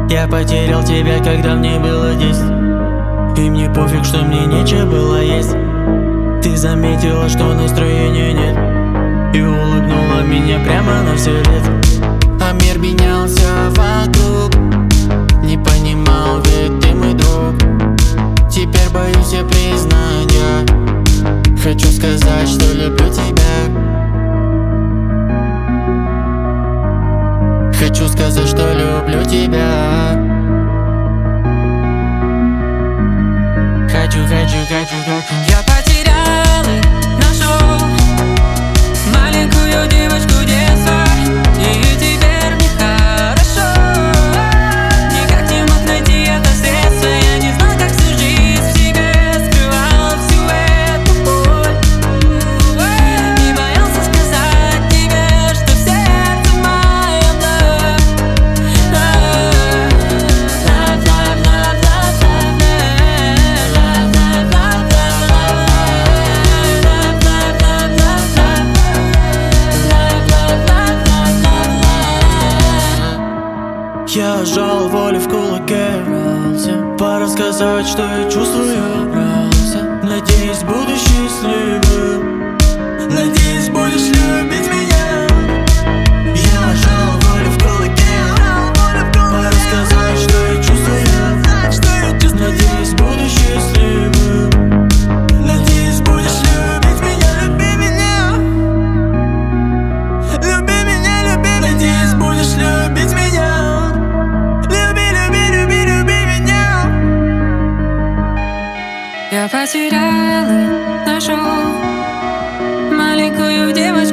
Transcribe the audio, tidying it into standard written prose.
Я потерял тебя, когда мне было 10. И мне пофиг, что мне нечего было есть. Ты заметила, что настроения нет, и улыбнула меня прямо на все лет. А мир менялся вокруг, не понимал, ведь ты мой друг. Теперь боюсь я признания. Хочу сказать, что люблю тебя. Хочу сказать, что люблю тебя. Хочу. Я потерял и нашел маленькую девочку детства, и теперь мне хорошо. Никак не мог найти это средство. Я не знал, как всю жизнь в себе скрывал всю эту боль. И боялся сказать тебе, что в сердце моем Я сжал волю в кулаке, пора сказать, что я чувствую. Надеюсь, буду счастливым. Надеюсь, будешь любить меня. Я сжал волю в кулаке, пора сказать, что я чувствую. Надеюсь, буду счастливым. Надеюсь, будешь любить меня. Люби меня. Люби меня, люби меня. Надеюсь, будешь любить меня. Я потерял и нашел маленькую девочку.